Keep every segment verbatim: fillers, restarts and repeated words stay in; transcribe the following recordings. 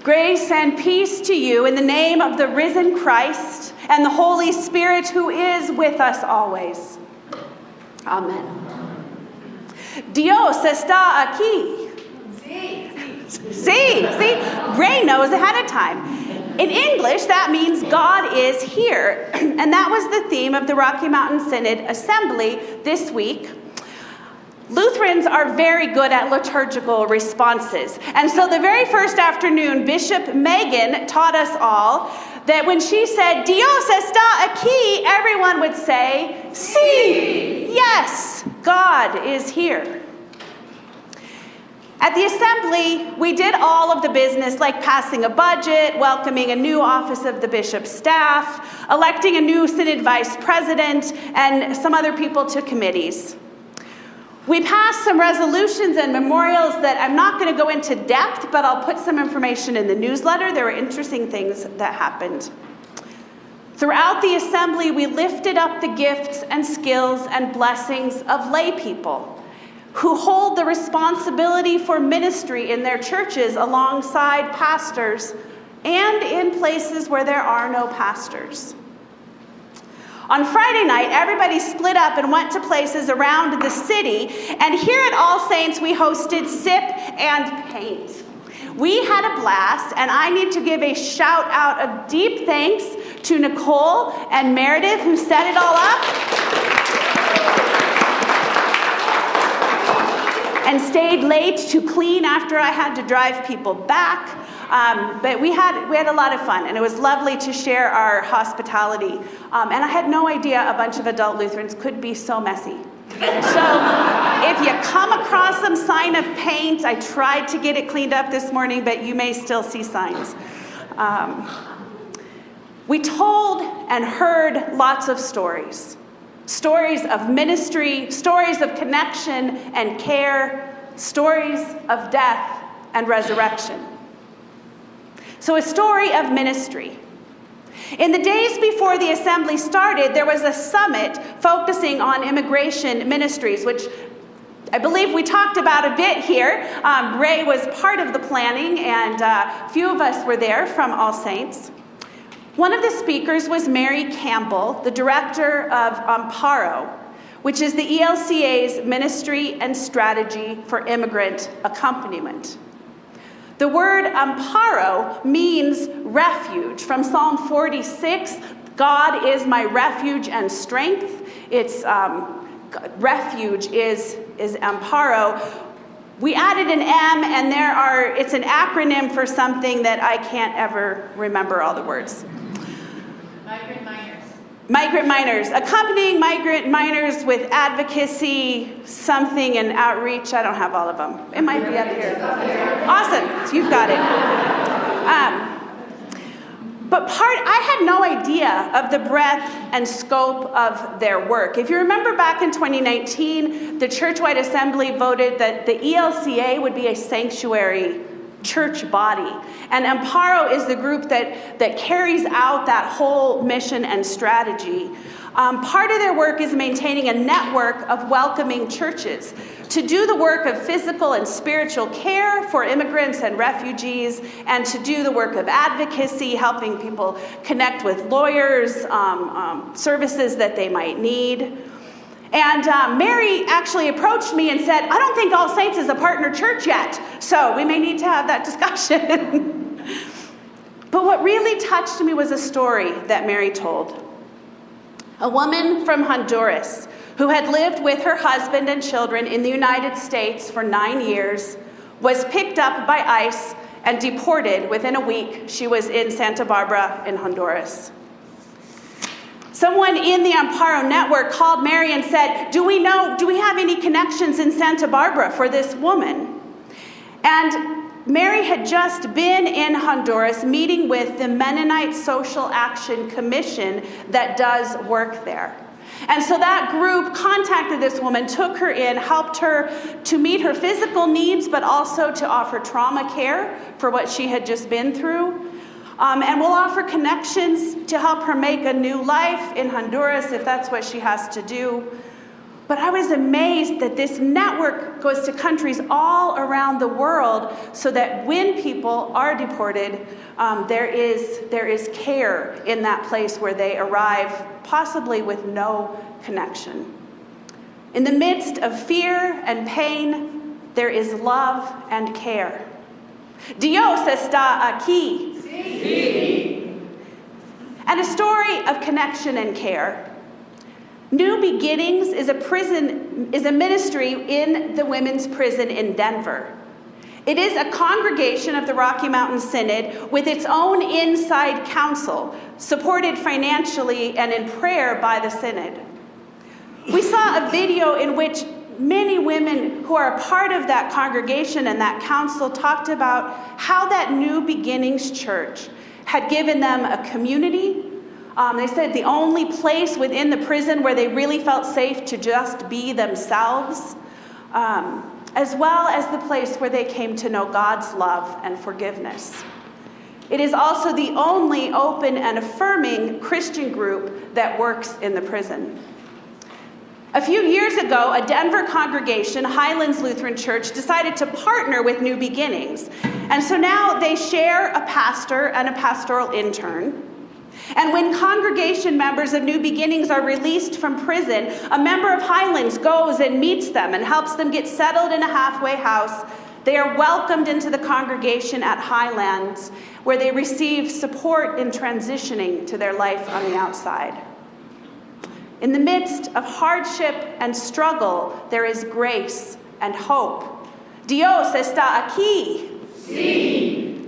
Grace and peace to you in the name of the risen Christ and the Holy Spirit who is with us always. Amen. Dios está aquí. Sí. See, see, Ray knows ahead of time. In English, that means God is here. And that was the theme of the Rocky Mountain Synod Assembly this week. Lutherans are very good at liturgical responses. And so the very first afternoon, Bishop Megan taught us all that when she said, Dios está aquí, everyone would say, sí, yes, God is here. At the assembly, we did all of the business like passing a budget, welcoming a new office of the bishop's staff, electing a new synod vice president, and some other people to committees. We passed some resolutions and memorials that I'm not going to go into depth, but I'll put some information in the newsletter. There were interesting things that happened. Throughout the assembly, we lifted up the gifts and skills and blessings of lay people who hold the responsibility for ministry in their churches alongside pastors and in places where there are no pastors. On Friday night, everybody split up and went to places around the city, and here at All Saints, we hosted Sip and Paint. We had a blast, and I need to give a shout out of deep thanks to Nicole and Meredith, who set it all up and stayed late to clean after I had to drive people back. Um, but we had we had a lot of fun, and it was lovely to share our hospitality. Um, and I had no idea a bunch of adult Lutherans could be so messy. So if you come across some sign of paint, I tried to get it cleaned up this morning, but you may still see signs. Um, we told and heard lots of stories. Stories of ministry, stories of connection and care, stories of death and resurrection. So a story of ministry. In the days before the assembly started, there was a summit focusing on immigration ministries, which I believe we talked about a bit here. Um, Ray was part of the planning, and uh, a few of us were there from All Saints. One of the speakers was Mary Campbell, the director of Amparo, which is the E L C A's Ministry and Strategy for Immigrant Accompaniment. The word amparo means refuge. From Psalm forty-six, God is my refuge and strength. It's um, refuge is, is amparo. We added an M, and there are, it's an acronym for something that I can't ever remember all the words. Migrant minors. Migrant minors, accompanying migrant minors with advocacy, something, and outreach. I don't have all of them. It might be up here. Awesome, so you've got it. Um, but part, I had no idea of the breadth and scope of their work. If you remember back in twenty nineteen, the Churchwide Assembly voted that the E L C A would be a sanctuary church body. And Amparo is the group that, that carries out that whole mission and strategy. Um, part of their work is maintaining a network of welcoming churches to do the work of physical and spiritual care for immigrants and refugees, and to do the work of advocacy, helping people connect with lawyers, um, um, services that they might need. And uh, Mary actually approached me and said, I don't think All Saints is a partner church yet, so we may need to have that discussion. But what really touched me was a story that Mary told. A woman from Honduras who had lived with her husband and children in the United States for nine years was picked up by ICE and deported within a week. She was in Santa Barbara in Honduras. Someone in the Amparo network called Mary and said, do we know, do we have any connections in Santa Barbara for this woman? And Mary had just been in Honduras meeting with the Mennonite Social Action Commission that does work there. And so that group contacted this woman, took her in, helped her to meet her physical needs, but also to offer trauma care for what she had just been through. Um, and we'll offer connections to help her make a new life in Honduras if that's what she has to do. But I was amazed that this network goes to countries all around the world so that when people are deported, um, there is, there is care in that place where they arrive, possibly with no connection. In the midst of fear and pain, there is love and care. Dios está aquí. Sí. And a story of connection and care. New Beginnings is a prison, is a ministry in the women's prison in Denver. It is a congregation of the Rocky Mountain Synod with its own inside council, supported financially and in prayer by the Synod. We saw a video in which many women who are a part of that congregation and that council talked about how that New Beginnings church had given them a community. Um, they said the only place within the prison where they really felt safe to just be themselves, um, as well as the place where they came to know God's love and forgiveness. It is also the only open and affirming Christian group that works in the prison. A few years ago, a Denver congregation, Highlands Lutheran Church, decided to partner with New Beginnings. And so now they share a pastor and a pastoral intern. And when congregation members of New Beginnings are released from prison, a member of Highlands goes and meets them and helps them get settled in a halfway house. They are welcomed into the congregation at Highlands, where they receive support in transitioning to their life on the outside. In the midst of hardship and struggle, there is grace and hope. Dios está aquí. Sí.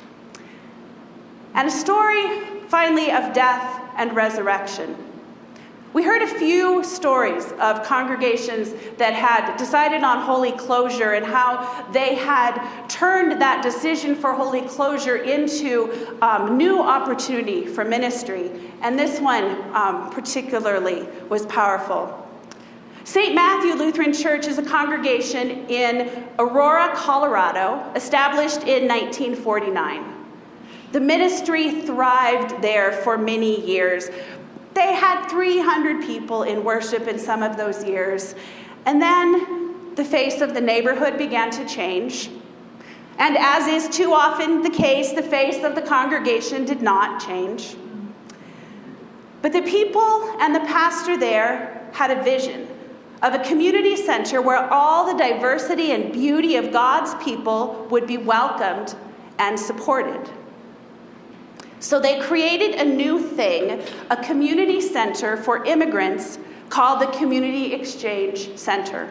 And a story, finally, of death and resurrection. We heard a few stories of congregations that had decided on holy closure and how they had turned that decision for holy closure into um, new opportunity for ministry. And this one um, particularly was powerful. Saint Matthew Lutheran Church is a congregation in Aurora, Colorado, established in nineteen forty-nine. The ministry thrived there for many years. They had three hundred people in worship in some of those years. And then the face of the neighborhood began to change. And as is too often the case, the face of the congregation did not change. But the people and the pastor there had a vision of a community center where all the diversity and beauty of God's people would be welcomed and supported. So they created a new thing, a community center for immigrants called the Community Exchange Center.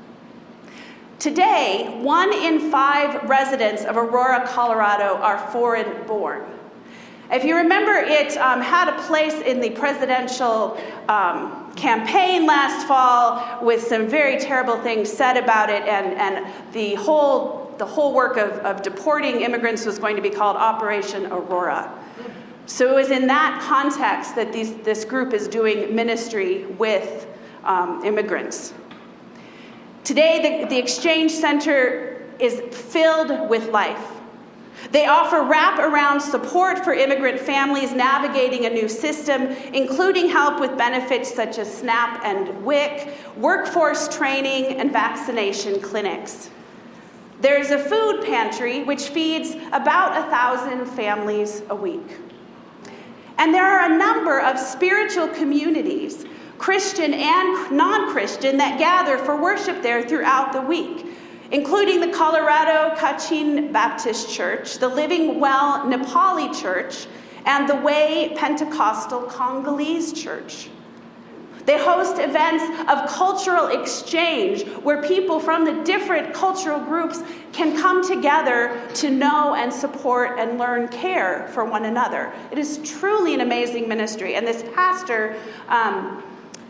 Today, one in five residents of Aurora, Colorado are foreign-born. If you remember, it um, had a place in the presidential um, campaign last fall with some very terrible things said about it, and, and the whole the whole work of, of deporting immigrants was going to be called Operation Aurora. So it was in that context that these, this group is doing ministry with um, immigrants. Today, the, the Exchange Center is filled with life. They offer wraparound support for immigrant families navigating a new system, including help with benefits such as SNAP and W I C, workforce training, and vaccination clinics. There's a food pantry which feeds about a thousand families a week. And there are a number of spiritual communities, Christian and non-Christian, that gather for worship there throughout the week, including the Colorado Kachin Baptist Church, the Living Well Nepali Church, and the Way Pentecostal Congolese Church. They host events of cultural exchange where people from the different cultural groups can come together to know and support and learn care for one another. It is truly an amazing ministry. And this pastor um,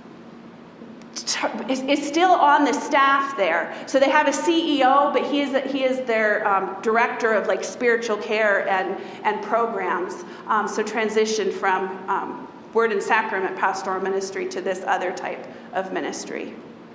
is, is still on the staff there. So they have a C E O, but he is he is their um, director of like spiritual care and, and programs. Um, so transition from um, Word and Sacrament pastoral ministry to this other type of ministry.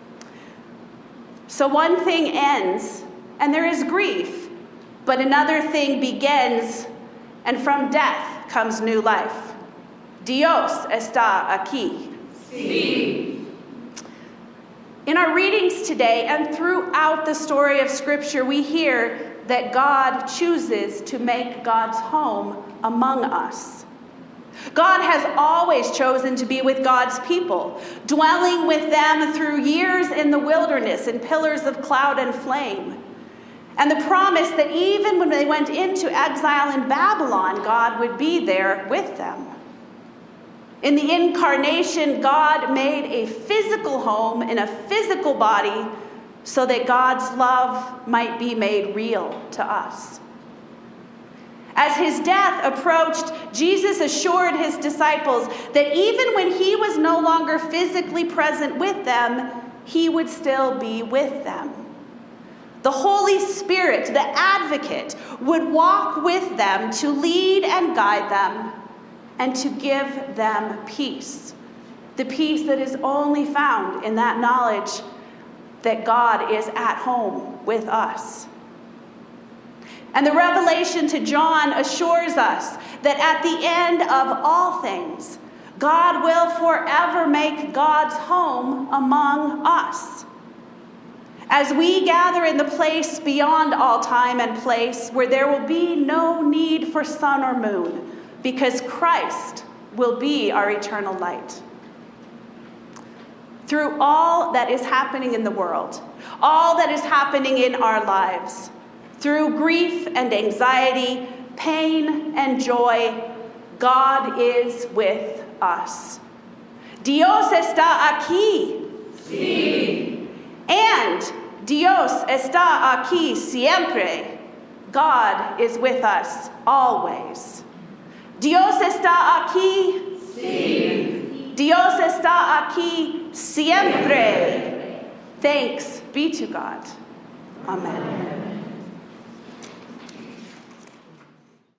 So one thing ends, and there is grief, but another thing begins, and from death comes new life. Dios está aquí. Sí. In our readings today and throughout the story of Scripture, we hear that God chooses to make God's home among us. God has always chosen to be with God's people, dwelling with them through years in the wilderness in pillars of cloud and flame. And the promise that even when they went into exile in Babylon, God would be there with them. In the incarnation, God made a physical home in a physical body so that God's love might be made real to us. As his death approached, Jesus assured his disciples that even when he was no longer physically present with them, he would still be with them. The Holy Spirit, the advocate, would walk with them to lead and guide them and to give them peace. The peace that is only found in that knowledge that God is at home with us. And the revelation to John assures us that at the end of all things, God will forever make God's home among us. As we gather in the place beyond all time and place, where there will be no need for sun or moon, because Christ will be our eternal light. Through all that is happening in the world, all that is happening in our lives, through grief and anxiety, pain and joy, God is with us. Dios está aquí. Sí. And Dios está aquí siempre. God is with us always. Dios está aquí. Sí. Dios está aquí siempre. Thanks be to God. Amen.